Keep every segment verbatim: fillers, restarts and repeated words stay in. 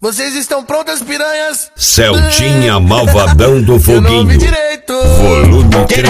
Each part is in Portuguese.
Vocês estão prontas, piranhas? Celtinha Malvadão do Foguinho. Eu não ouvi direito. Volume três.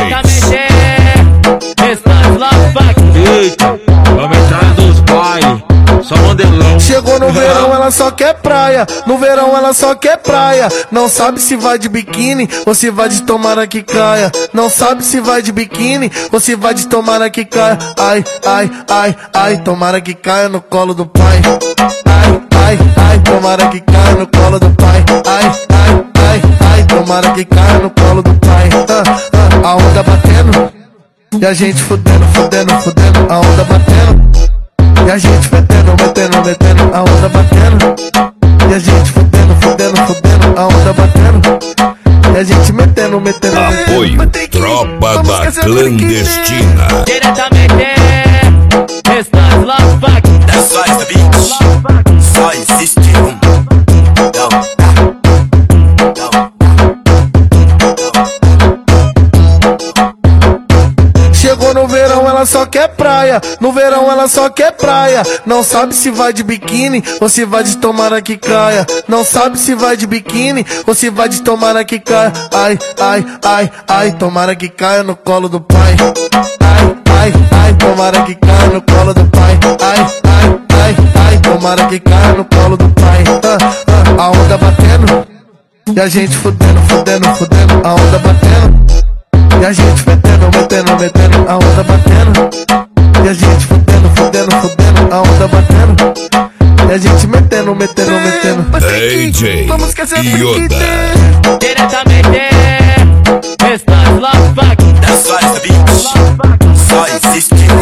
Eita, vamos entrar dos bailes. Só modelão. Chegou no verão, ela só quer praia. No verão, ela só quer praia. Não sabe se vai de biquíni ou se vai de tomara que caia. Não sabe se vai de biquíni ou se vai de tomara que caia. Ai, ai, ai, ai, tomara que caia no colo do pai. Ai, ai, ai, tomara que caia no colo do pai. Ai, ai, ai, ai, tomara que caia no colo do pai. Ah, ah, a onda batendo e a gente fudendo, fudendo, fudendo. A onda batendo e a gente metendo, metendo, metendo. A onda batendo e a gente fudendo, fudendo, fudendo. A onda batendo e a gente metendo, metendo, metendo. Apoio Tropa da Clandestina. Diretamente Restante Love Pack. É só essa beat. Só existe um. Não, não, não. Chegou no verão, ela só quer praia. No verão, ela só quer praia. Não sabe se vai de biquíni ou se vai de tomara que caia. Não sabe se vai de biquíni ou se vai de tomara que caia. Ai, ai, ai, ai, tomara que caia no colo do pai. Ai, ai, ai, tomara que caia no colo do pai. Ai, ai, ai, ai, tomara que caia no colo do pai. Ah, ah, a onda batendo e a gente fudendo, fudendo, fudendo. A onda batendo e a gente metendo, metendo, metendo. A onda batendo e a gente fudendo, fudendo, fudendo. A onda batendo e a gente metendo, metendo, metendo. D J Yoda. Diretamente Restante Love Pack. É só essa beat. Só existe um.